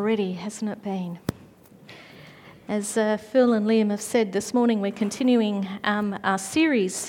already, hasn't it been? As Phil and Liam have said, this morning we're continuing our series.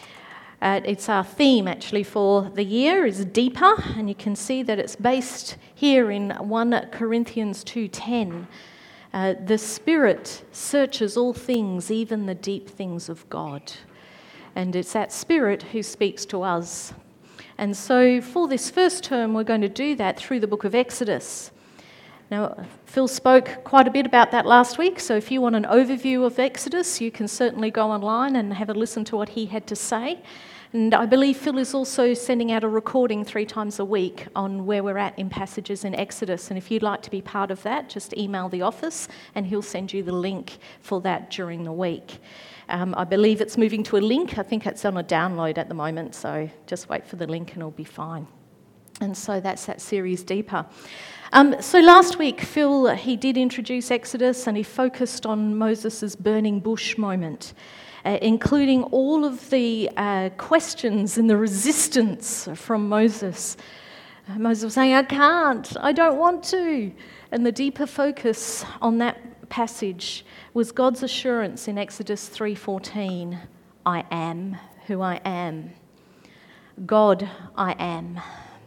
It's our theme actually for the year is deeper, and you can see that it's based here in 1 Corinthians 2:10. The Spirit searches all things, even the deep things of God. And it's that Spirit who speaks to us. And so for this first term, we're going to do that through the book of Exodus. Now, Phil spoke quite a bit about that last week, so if you want an overview of Exodus, you can certainly go online and have a listen to what he had to say. And I believe Phil is also sending out a recording 3 times a week on where we're at in passages in Exodus. And if you'd like to be part of that, just email the office and he'll send you the link for that during the week. I believe it's moving to a link. I think it's on a download at the moment, so just wait for the link and it'll be fine. And so that's that series Deeper. So last week, Phil, he did introduce Exodus and he focused on Moses' burning bush moment, including all of the questions and the resistance from Moses. Moses was saying, I can't, I don't want to. And the deeper focus on that passage was God's assurance in Exodus 3:14, I am who I am. God, I am.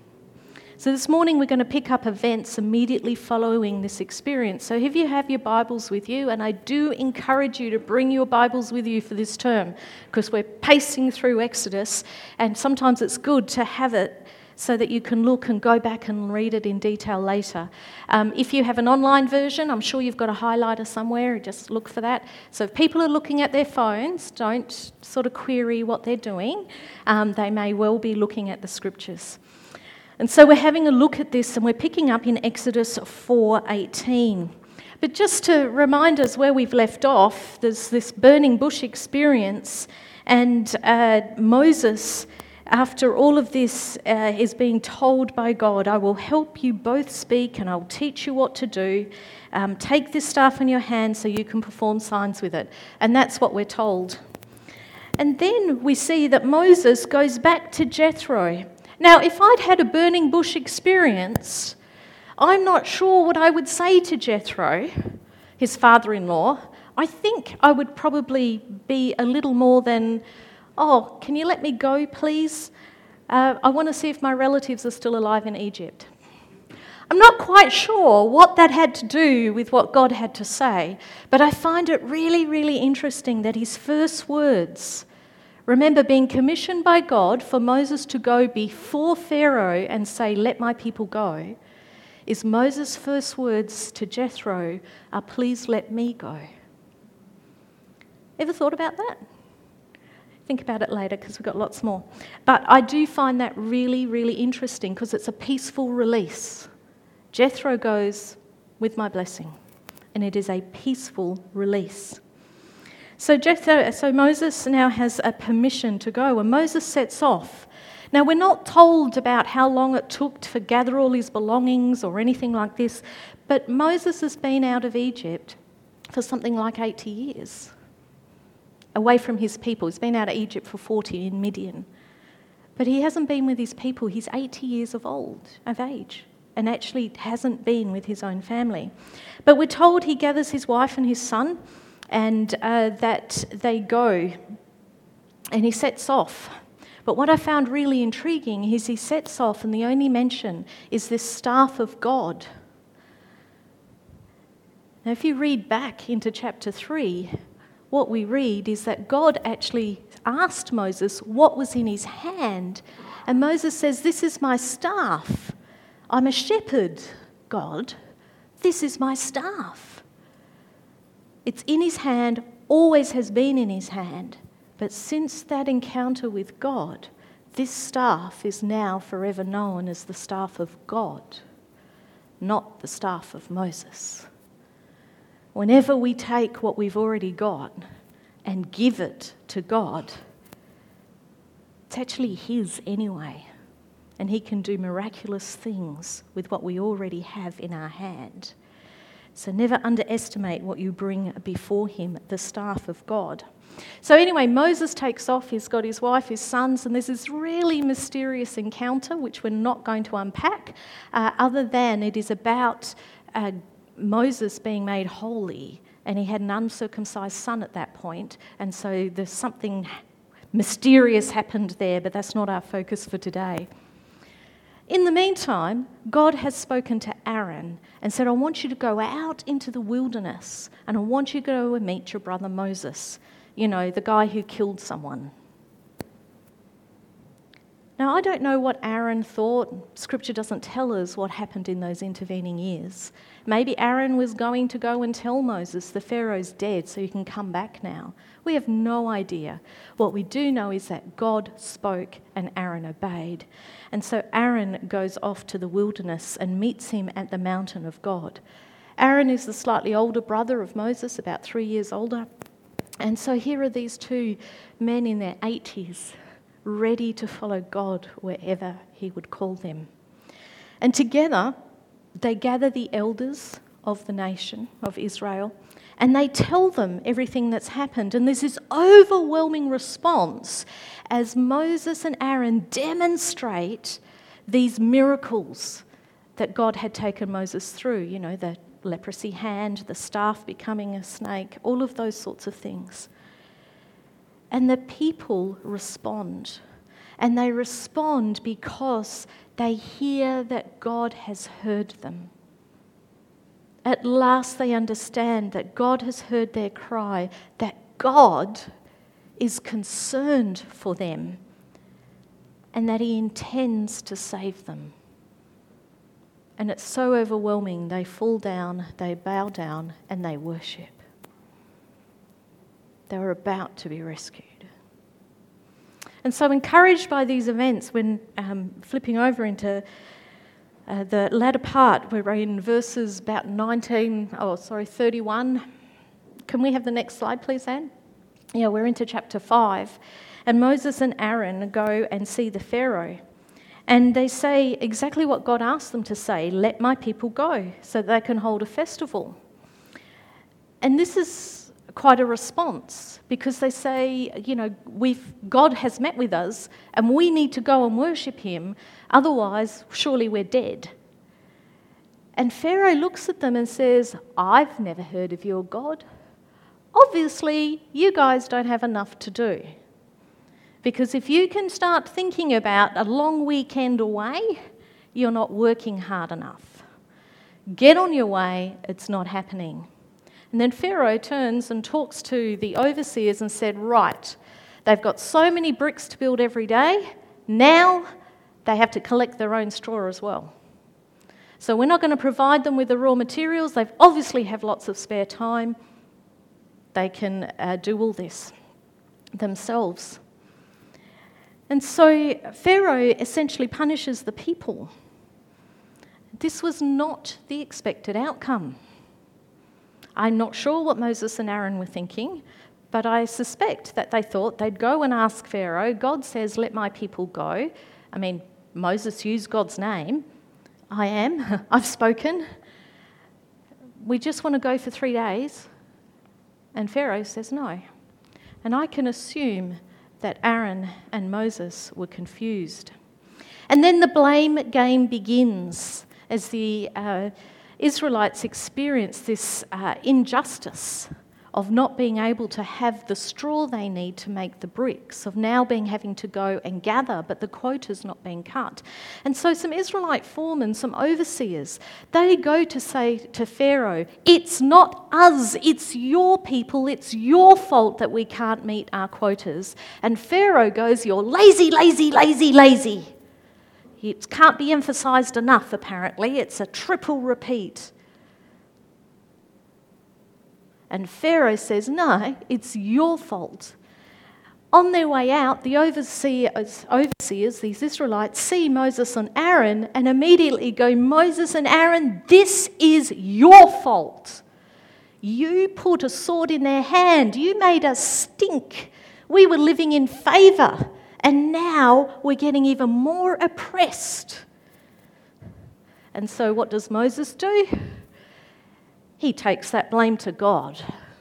So this morning we're going to pick up events immediately following this experience. So if you have your Bibles with you, and I do encourage you to bring your Bibles with you for this term, because we're pacing through Exodus, and sometimes it's good to have it so that you can look and go back and read it in detail later. If you have an online version, I'm sure you've got a highlighter somewhere, just look for that. So if people are looking at their phones, don't sort of query what they're doing. They may well be looking at the scriptures. And so we're having a look at this and we're picking up in Exodus 4:18. But just to remind us where we've left off, there's this burning bush experience, and Moses, after all of this, is being told by God, I will help you both speak and I'll teach you what to do. Take this staff in your hand so you can perform signs with it. And that's what we're told. And then we see that Moses goes back to Jethro. Now, if I'd had a burning bush experience, I'm not sure what I would say to Jethro, his father-in-law. I think I would probably be a little more than, oh, can you let me go, please? I want to see if my relatives are still alive in Egypt. I'm not quite sure what that had to do with what God had to say, but I find it really, really interesting that his first words, remember being commissioned by God for Moses to go before Pharaoh and say, let my people go, is Moses' first words to Jethro are, please let me go. Ever thought about that? Think about it later because we've got lots more. But I do find that really, really interesting because it's a peaceful release. Jethro goes with my blessing, and it is a peaceful release. So Moses now has a permission to go, and Moses sets off. Now, we're not told about how long it took to gather all his belongings or anything like this, but Moses has been out of Egypt for something like 80 years. Away from his people. He's been out of Egypt for 40 in Midian. But he hasn't been with his people. He's 80 years of age, and actually hasn't been with his own family. But we're told he gathers his wife and his son, and that they go, and he sets off. But what I found really intriguing is he sets off, and the only mention is this staff of God. Now, if you read back into chapter 3, what we read is that God actually asked Moses what was in his hand. And Moses says, this is my staff. I'm a shepherd, God. This is my staff. It's in his hand, always has been in his hand. But since that encounter with God, this staff is now forever known as the staff of God, not the staff of Moses. Whenever we take what we've already got and give it to God, it's actually his anyway. And he can do miraculous things with what we already have in our hand. So never underestimate what you bring before him, the staff of God. So anyway, Moses takes off. He's got his wife, his sons, and there's this really mysterious encounter, which we're not going to unpack, other than it is about Moses being made holy, and he had an uncircumcised son at that point, and so there's something mysterious happened there, but that's not our focus for today. In the meantime, God has spoken to Aaron and said, I want you to go out into the wilderness and I want you to go and meet your brother Moses, you know, the guy who killed someone. Now, I don't know what Aaron thought. Scripture doesn't tell us what happened in those intervening years. Maybe Aaron was going to go and tell Moses, the Pharaoh's dead, so you can come back now. We have no idea. What we do know is that God spoke and Aaron obeyed. And so Aaron goes off to the wilderness and meets him at the mountain of God. Aaron is the slightly older brother of Moses, about 3 years older. And so here are these two men in their 80s, ready to follow God wherever he would call them. And together, they gather the elders of the nation of Israel, and they tell them everything that's happened. And there's this overwhelming response as Moses and Aaron demonstrate these miracles that God had taken Moses through, you know, the leprosy hand, the staff becoming a snake, all of those sorts of things. And the people respond. And they respond because they hear that God has heard them. At last they understand that God has heard their cry, that God is concerned for them, and that he intends to save them. And it's so overwhelming, they fall down, they bow down, and they worship. They were about to be rescued. And so encouraged by these events, when flipping over into the latter part, we're in verses about 31. Can we have the next slide, please, Anne? Yeah, we're into chapter 5. And Moses and Aaron go and see the Pharaoh. And they say exactly what God asked them to say, let my people go, so that they can hold a festival. And this is quite a response, because they say, you know, God has met with us and we need to go and worship him, otherwise surely we're dead. And Pharaoh looks at them and says, I've never heard of your God. Obviously, you guys don't have enough to do. Because if you can start thinking about a long weekend away, you're not working hard enough. Get on your way, it's not happening. And then Pharaoh turns and talks to the overseers and said, right, they've got so many bricks to build every day, now they have to collect their own straw as well. So we're not going to provide them with the raw materials. They obviously have lots of spare time. They can do all this themselves. And so Pharaoh essentially punishes the people. This was not the expected outcome. I'm not sure what Moses and Aaron were thinking, but I suspect that they thought they'd go and ask Pharaoh. God says, let my people go. I mean, Moses used God's name. I am. I've spoken. We just want to go for 3 days. And Pharaoh says no. And I can assume that Aaron and Moses were confused. And then the blame game begins as the Israelites experience this injustice of not being able to have the straw they need to make the bricks, of now having to go and gather, but the quota's not being cut. And so some Israelite foremen, some overseers, they go to say to Pharaoh, it's not us, it's your people, it's your fault that we can't meet our quotas. And Pharaoh goes, you're lazy, lazy, lazy, lazy. It can't be emphasised enough, apparently. It's a triple repeat. And Pharaoh says, no, it's your fault. On their way out, the overseers, these Israelites, see Moses and Aaron and immediately go, Moses and Aaron, this is your fault. You put a sword in their hand. You made us stink. We were living in favour. And now we're getting even more oppressed. And so what does Moses do? He takes that blame to God.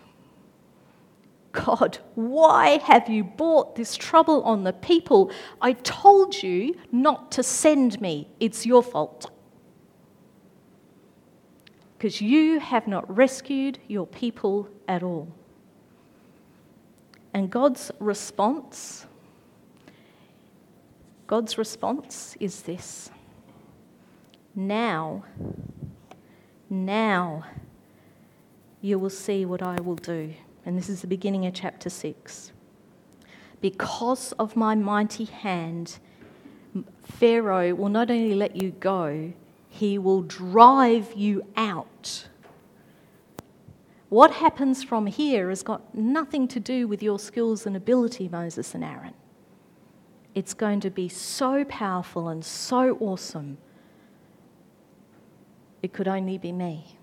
God, why have you brought this trouble on the people? I told you not to send me. It's your fault. because you have not rescued your people at all. And God's response is this: Now you will see what I will do. And this is the beginning of chapter 6. Because of my mighty hand, Pharaoh will not only let you go, he will drive you out. What happens from here has got nothing to do with your skills and ability, Moses and Aaron. It's going to be so powerful and so awesome. It could only be me.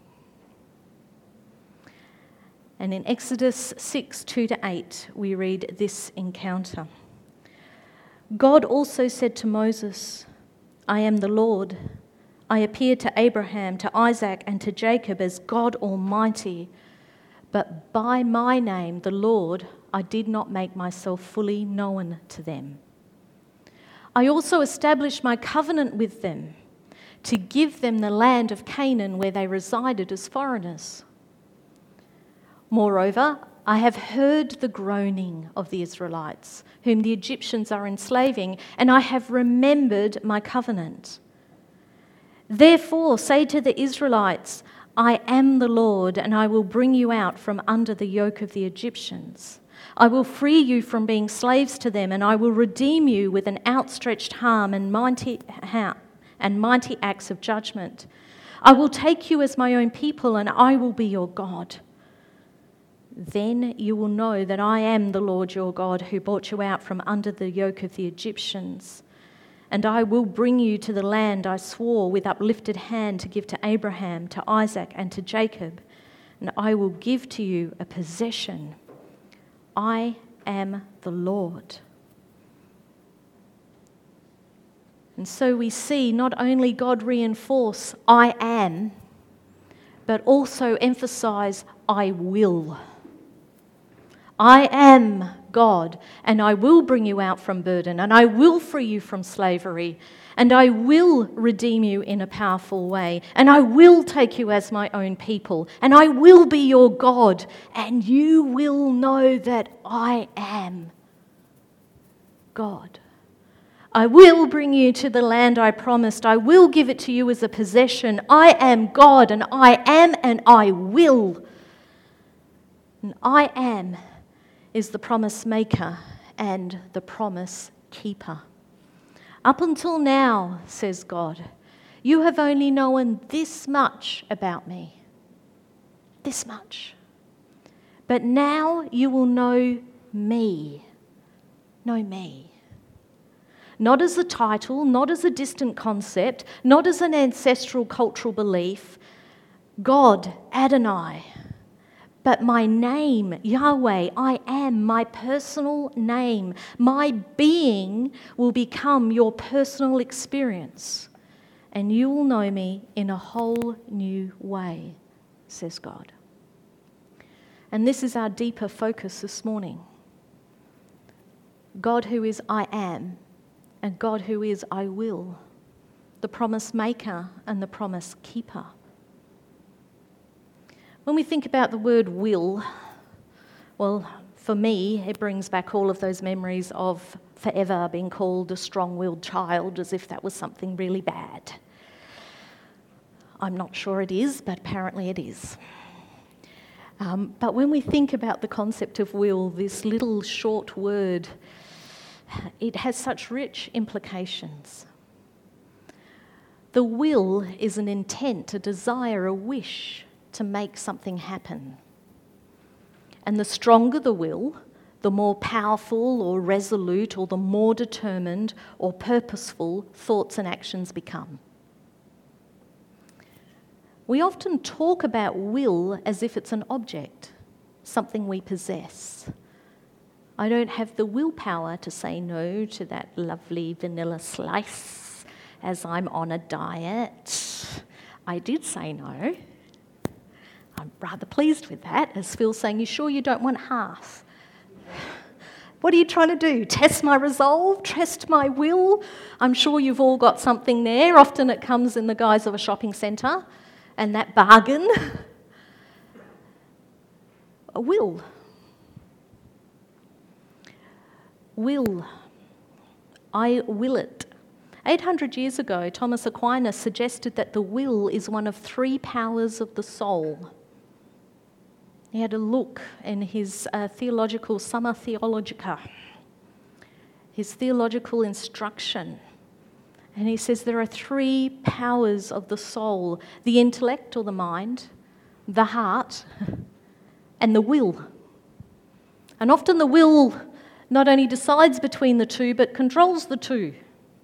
And in Exodus 6, 2-8, we read this encounter. God also said to Moses, I am the Lord. I appeared to Abraham, to Isaac, and to Jacob as God Almighty. But by my name, the Lord, I did not make myself fully known to them. I also established my covenant with them to give them the land of Canaan where they resided as foreigners. Moreover, I have heard the groaning of the Israelites, whom the Egyptians are enslaving, and I have remembered my covenant. Therefore, say to the Israelites, I am the Lord, and I will bring you out from under the yoke of the Egyptians. I will free you from being slaves to them, and I will redeem you with an outstretched arm and mighty acts of judgment. I will take you as my own people, and I will be your God. Then you will know that I am the Lord your God who brought you out from under the yoke of the Egyptians. And I will bring you to the land I swore with uplifted hand to give to Abraham, to Isaac, and to Jacob. And I will give to you a possession. I am the Lord. And so we see not only God reinforce I am, but also emphasize I will. I am God, and I will bring you out from burden, and I will free you from slavery, and I will redeem you in a powerful way, and I will take you as my own people, and I will be your God, and you will know that I am God. I will bring you to the land I promised. I will give it to you as a possession. I am God, and I will. And I am is the promise maker and the promise keeper. Up until now, says God, you have only known this much about me. This much. But now you will know me. Know me. Not as a title, not as a distant concept, not as an ancestral cultural belief. God, Adonai. But my name, Yahweh, I am, my personal name, my being will become your personal experience. And you will know me in a whole new way, says God. And this is our deeper focus this morning. God who is I am, and God who is I will, the promise maker and the promise keeper. When we think about the word will, well, for me, it brings back all of those memories of forever being called a strong-willed child, as if that was something really bad. I'm not sure it is, but apparently it is. But when we think about the concept of will, this little short word, it has such rich implications. The will is an intent, a desire, a wish to make something happen. And the stronger the will, the more powerful or resolute or the more determined or purposeful thoughts and actions become. We often talk about will as if it's an object, something we possess. I don't have the willpower to say no to that lovely vanilla slice as I'm on a diet. I did say no. I'm rather pleased with that, as Phil's saying, you sure you don't want half? What are you trying to do? Test my resolve? Test my will? I'm sure you've all got something there. Often it comes in the guise of a shopping centre. and that bargain, a will. Will. I will it. 800 years ago, Thomas Aquinas suggested that the will is one of 3 powers of the soul. He had a look in his theological Summa Theologica, his theological instruction. And he says there are 3 powers of the soul: the intellect or the mind, the heart, and the will. And often the will not only decides between the 2, but controls the 2.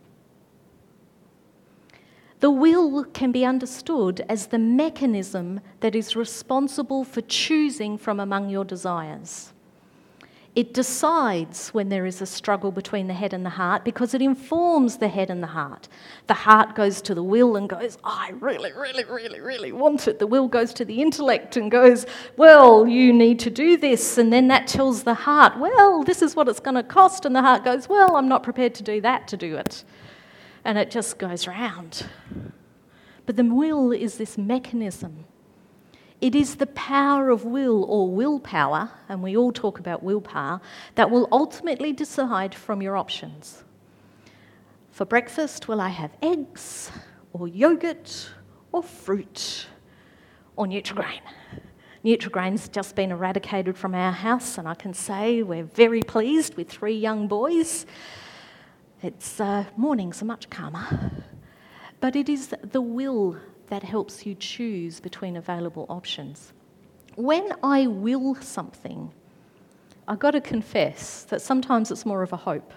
The will can be understood as the mechanism that is responsible for choosing from among your desires. It decides when there is a struggle between the head and the heart because it informs the head and the heart. The heart goes to the will and goes, I really, really, really, really want it. The will goes to the intellect and goes, well, you need to do this. And then that tells the heart, well, this is what it's going to cost. And the heart goes, well, I'm not prepared to do that to do it. And it just goes round. But the will is this mechanism. It is the power of will, or willpower, and we all talk about willpower, that will ultimately decide from your options. For breakfast, will I have eggs, or yogurt, or fruit, or Nutrigrain? Nutrigrain's just been eradicated from our house, and I can say we're very pleased with 3 young boys. Its mornings are much calmer. But it is the will that helps you choose between available options. When I will something, I've got to confess that sometimes it's more of a hope.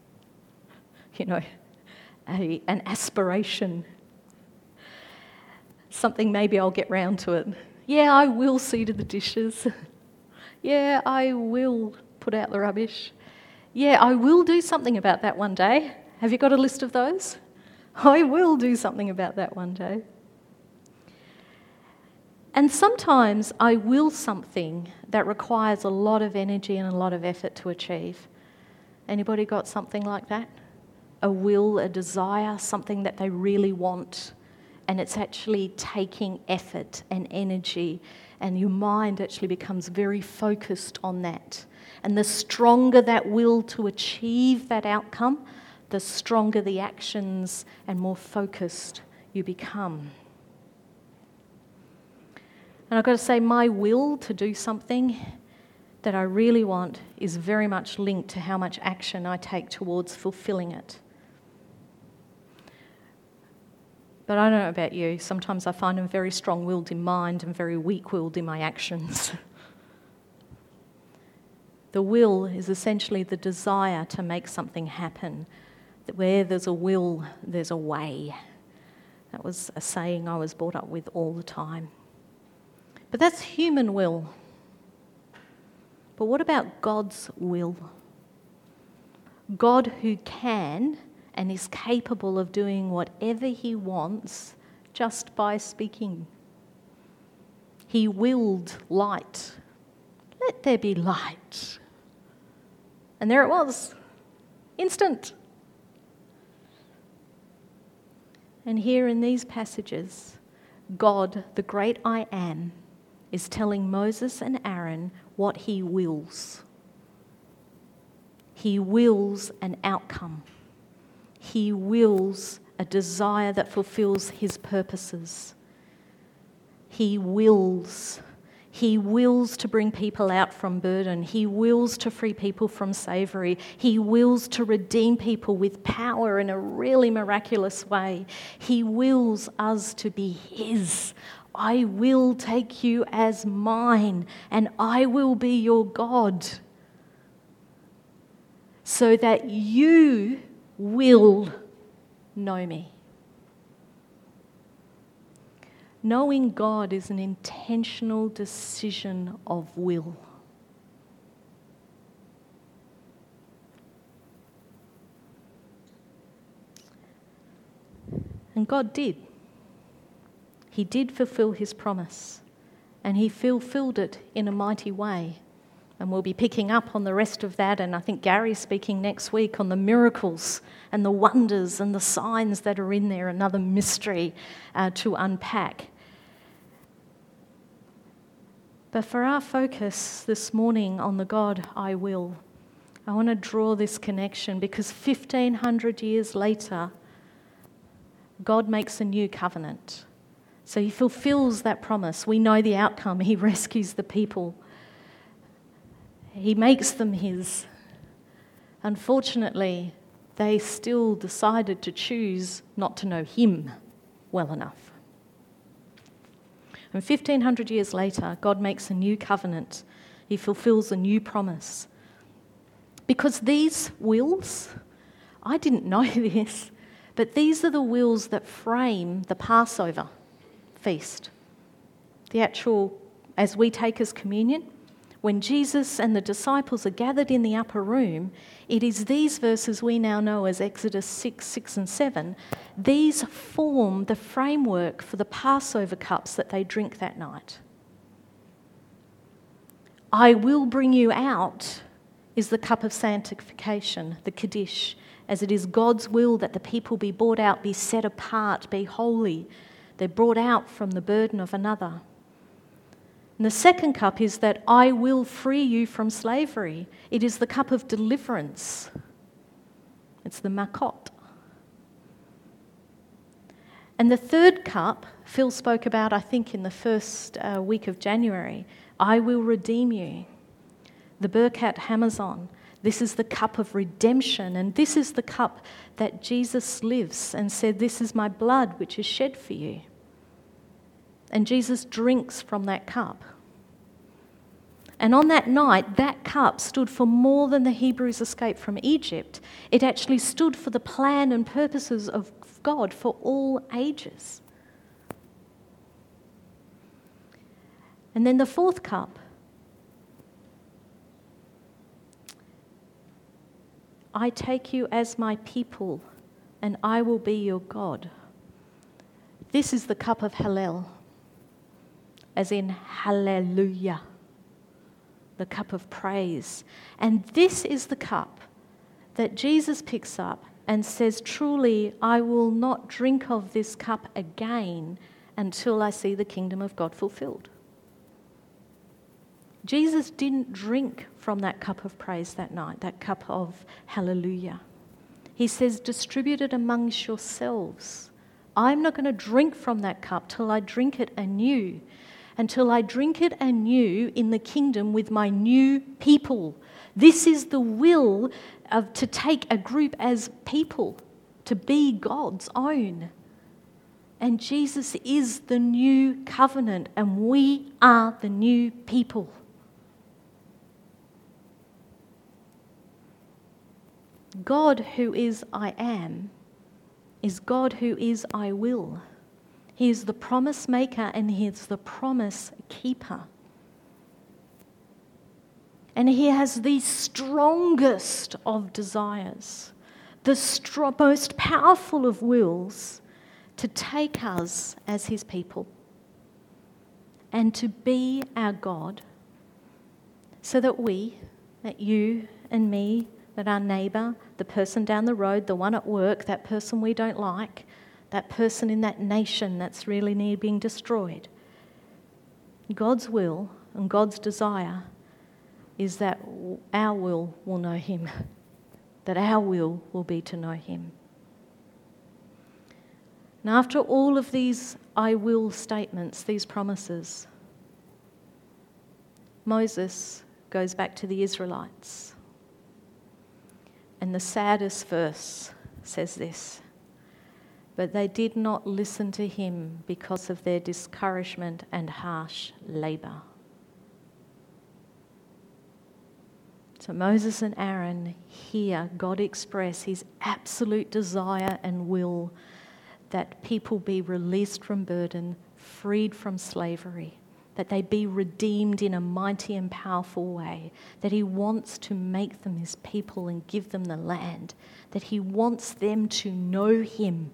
An aspiration. Something maybe I'll get round to it. Yeah, I will see to the dishes. Yeah, I will put out the rubbish. Yeah, I will do something about that one day. Have you got a list of those? I will do something about that one day. And sometimes I will something that requires a lot of energy and a lot of effort to achieve. Anybody got something like that? A will, a desire, something that they really want, and it's actually taking effort and energy, and your mind actually becomes very focused on that. And the stronger that will to achieve that outcome, the stronger the actions and more focused you become. And I've got to say, my will to do something that I really want is very much linked to how much action I take towards fulfilling it. But I don't know about you, sometimes I find I'm very strong-willed in mind and very weak-willed in my actions. The will is essentially the desire to make something happen. That where there's a will, there's a way. That was a saying I was brought up with all the time. But that's human will. But what about God's will? God who can and is capable of doing whatever he wants just by speaking. He willed light. Let there be light. And there it was. Instant. And here in these passages, God, the great I Am, is telling Moses and Aaron what he wills. He wills an outcome. He wills a desire that fulfills his purposes. He wills. He wills to bring people out from burden. He wills to free people from slavery. He wills to redeem people with power in a really miraculous way. He wills us to be his. I will take you as mine, and I will be your God, so that you will know me. Knowing God is an intentional decision of will. And God did. He did fulfill his promise, and he fulfilled it in a mighty way. And we'll be picking up on the rest of that, and I think Gary's speaking next week on the miracles and the wonders and the signs that are in there, another mystery to unpack. But for our focus this morning on the God I will, I want to draw this connection because 1,500 years later, God makes a new covenant. So he fulfills that promise. We know the outcome. He rescues the people. He makes them his. Unfortunately, they still decided to choose not to know him well enough. And 1,500 years later, God makes a new covenant. He fulfills a new promise. Because these wills, I didn't know this, but these are the wills that frame the Passover feast. The actual, as we take as communion, when Jesus and the disciples are gathered in the upper room, it is these verses we now know as Exodus 6, 6 and 7. These form the framework for the Passover cups that they drink that night. I will bring you out is the cup of sanctification, the Kaddish, as it is God's will that the people be brought out, be set apart, be holy. They're brought out from the burden of another. And the second cup is that I will free you from slavery. It is the cup of deliverance. It's the makot. And the third cup, Phil spoke about, I think, in the first week of January, I will redeem you. The Birkat Hamazon. This is the cup of redemption, and this is the cup that Jesus lives and said, this is my blood which is shed for you. And Jesus drinks from that cup. And on that night, that cup stood for more than the Hebrews' escape from Egypt. It actually stood for the plan and purposes of God for all ages. And then the fourth cup, I take you as my people, and I will be your God. This is the cup of Hallel, as in hallelujah, the cup of praise. And this is the cup that Jesus picks up and says, truly, I will not drink of this cup again until I see the kingdom of God fulfilled. Jesus didn't drink from that cup of praise that night, that cup of hallelujah. He says, distribute it amongst yourselves. I'm not going to drink from that cup till I drink it anew, until I drink it anew in the kingdom with my new people. This is the will of to take a group as people, to be God's own. And Jesus is the new covenant, and we are the new people. God who is I am is God who is I will. He is the promise maker and he is the promise keeper. And he has the strongest of desires, the most powerful of wills to take us as his people and to be our God, so that we, that you and me, that our neighbour, the person down the road, the one at work, that person we don't like, that person in that nation that's really near being destroyed. God's will and God's desire is that our will know him, that our will be to know him. And after all of these I will statements, these promises, Moses goes back to the Israelites. And the saddest verse says this: but they did not listen to him because of their discouragement and harsh labour. So Moses and Aaron hear God express his absolute desire and will that people be released from burden, freed from slavery, that they be redeemed in a mighty and powerful way, that he wants to make them his people and give them the land, that he wants them to know him.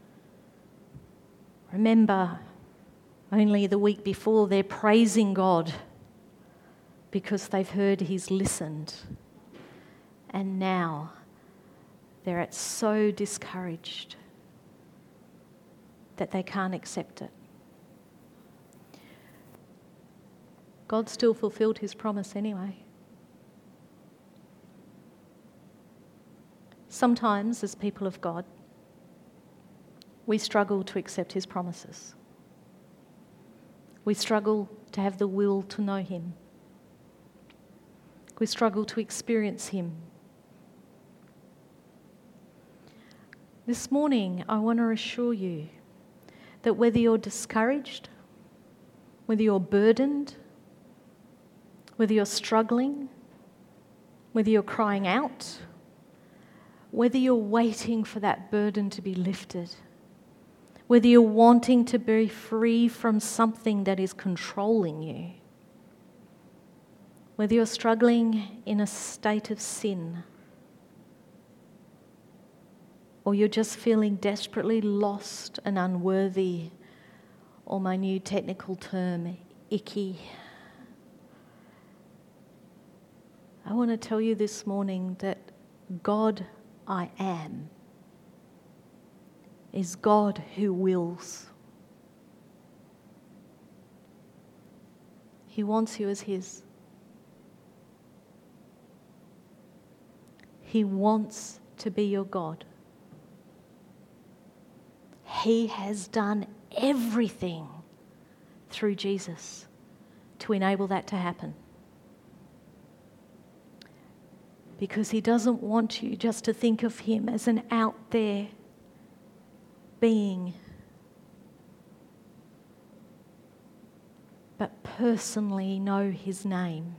Remember, only the week before they're praising God because they've heard he's listened. And now they're so discouraged that they can't accept it. God still fulfilled his promise anyway. Sometimes, as people of God, we struggle to accept his promises. We struggle to have the will to know him. We struggle to experience him. This morning, I want to assure you that whether you're discouraged, whether you're burdened, whether you're struggling, whether you're crying out, whether you're waiting for that burden to be lifted, whether you're wanting to be free from something that is controlling you, whether you're struggling in a state of sin, or you're just feeling desperately lost and unworthy, or my new technical term, icky. I want to tell you this morning that God I am is God who wills. He wants you as his. He wants to be your God. He has done everything through Jesus to enable that to happen. Because he doesn't want you just to think of him as an out there being, but personally know his name.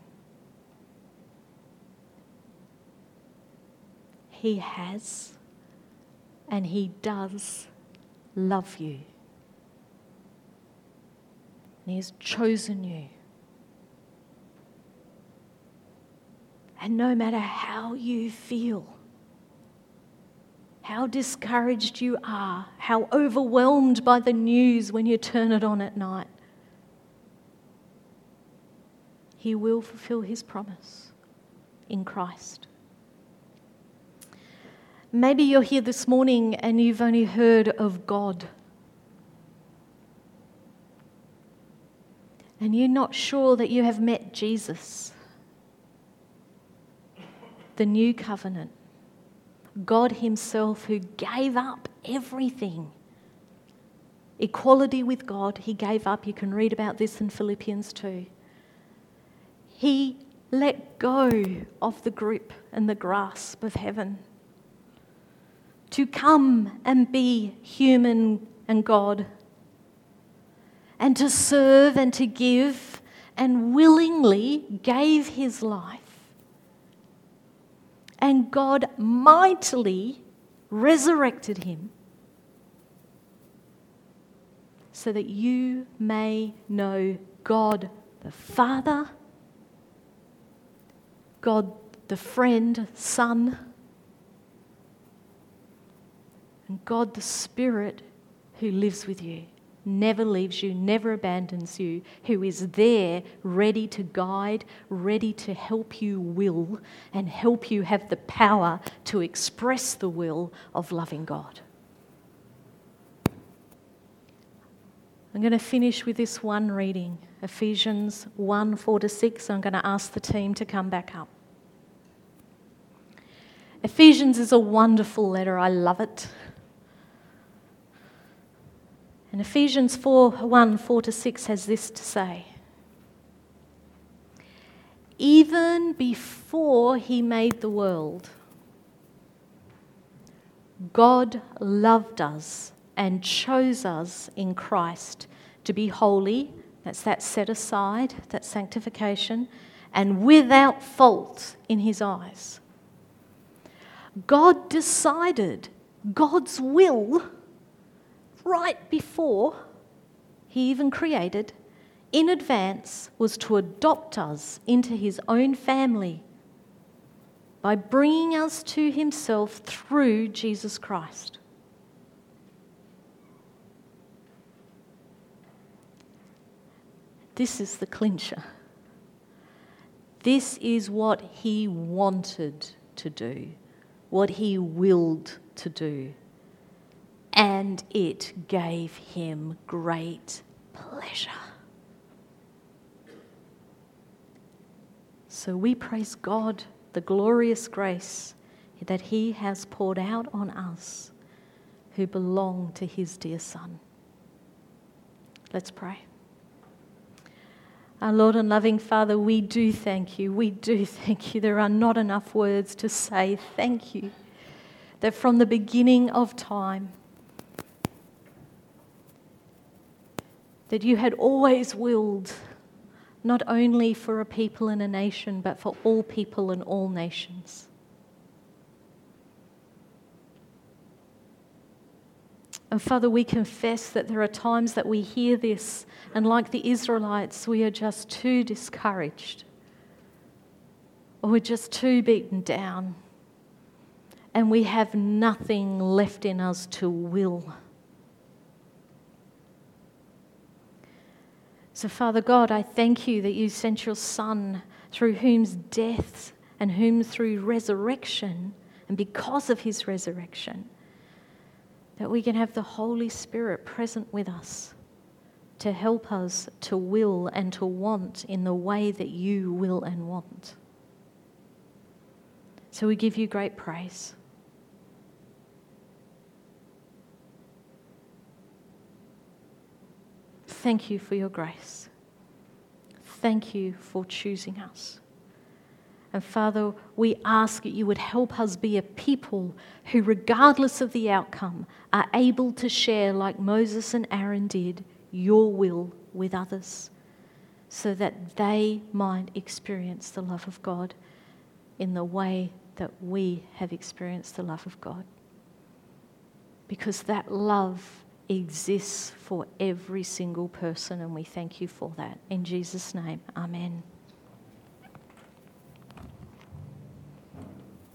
He has and he does love you. And he has chosen you. And no matter how you feel, how discouraged you are, how overwhelmed by the news when you turn it on at night, he will fulfill his promise in Christ. Maybe you're here this morning and you've only heard of God. And you're not sure that you have met Jesus, the new covenant, God himself who gave up everything. Equality with God, he gave up. You can read about this in Philippians 2. He let go of the grip and the grasp of heaven to come and be human and God, and to serve and to give, and willingly gave his life. And God mightily resurrected him so that you may know God the Father, God the friend, Son, and God the Spirit who lives with you, never leaves you, never abandons you, who is there ready to guide, ready to help you will and help you have the power to express the will of loving God. I'm going to finish with this one reading, Ephesians 1:4-6. I'm going to ask the team to come back up. Ephesians is a wonderful letter. I love it. And Ephesians 4:6 has this to say: even before he made the world, God loved us and chose us in Christ to be holy, that's that set aside, that sanctification, and without fault in his eyes. God decided God's will right before he even created, in advance, was to adopt us into his own family by bringing us to himself through Jesus Christ. This is the clincher. This is what he wanted to do, what he willed to do. And it gave him great pleasure. So we praise God, the glorious grace that he has poured out on us who belong to his dear Son. Let's pray. Our Lord and loving Father, we do thank you. We do thank you. There are not enough words to say thank you. That from the beginning of time, that you had always willed not only for a people and a nation, but for all people and all nations. And Father, we confess that there are times that we hear this, and like the Israelites, we are just too discouraged, or we're just too beaten down, and we have nothing left in us to will. So Father God, I thank you that you sent your Son, through whom's death and whom through resurrection, and because of his resurrection, that we can have the Holy Spirit present with us to help us to will and to want in the way that you will and want. So we give you great praise. Thank you for your grace. Thank you for choosing us. And Father, we ask that you would help us be a people who, regardless of the outcome, are able to share, like Moses and Aaron did, your will with others, so that they might experience the love of God in the way that we have experienced the love of God. Because that love exists for every single person, and we thank you for that. In Jesus' name, amen.